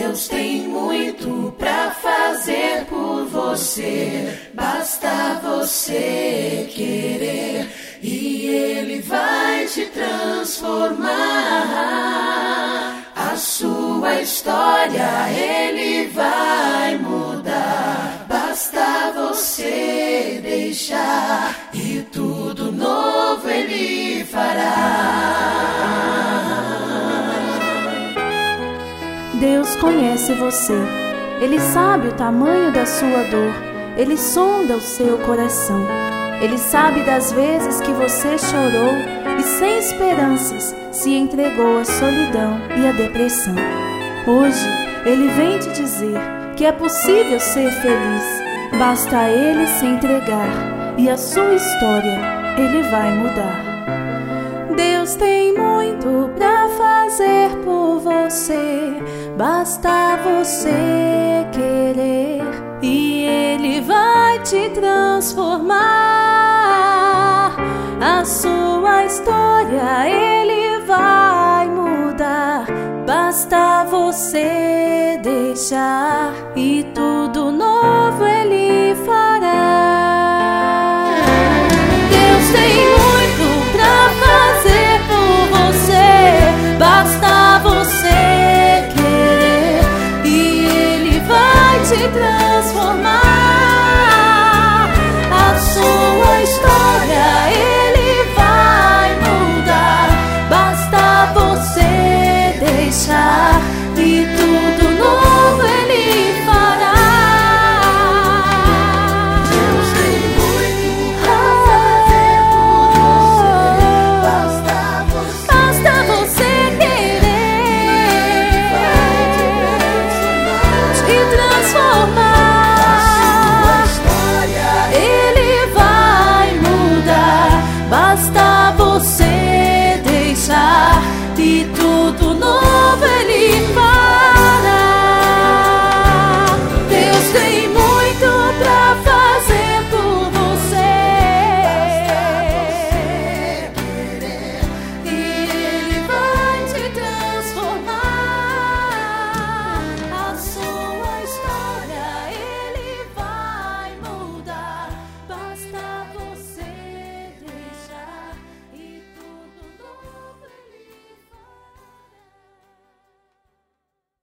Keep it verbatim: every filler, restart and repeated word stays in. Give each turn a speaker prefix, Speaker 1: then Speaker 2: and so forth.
Speaker 1: Deus tem muito pra fazer por você. Basta você querer e Ele vai te transformar. A sua história Ele vai mudar. Basta você deixar e tudo novo Ele fará.
Speaker 2: Deus conhece você. Ele sabe o tamanho da sua dor. Ele sonda o seu coração. Ele sabe das vezes que você chorou e sem esperanças se entregou à solidão e à depressão. Hoje Ele vem te dizer que é possível ser feliz. Basta a Ele se entregar e a sua história Ele vai mudar. Deus tem muito pra fazer por você. Basta você querer e Ele vai te transformar. A sua história Ele vai mudar. Basta você deixar e tudo novo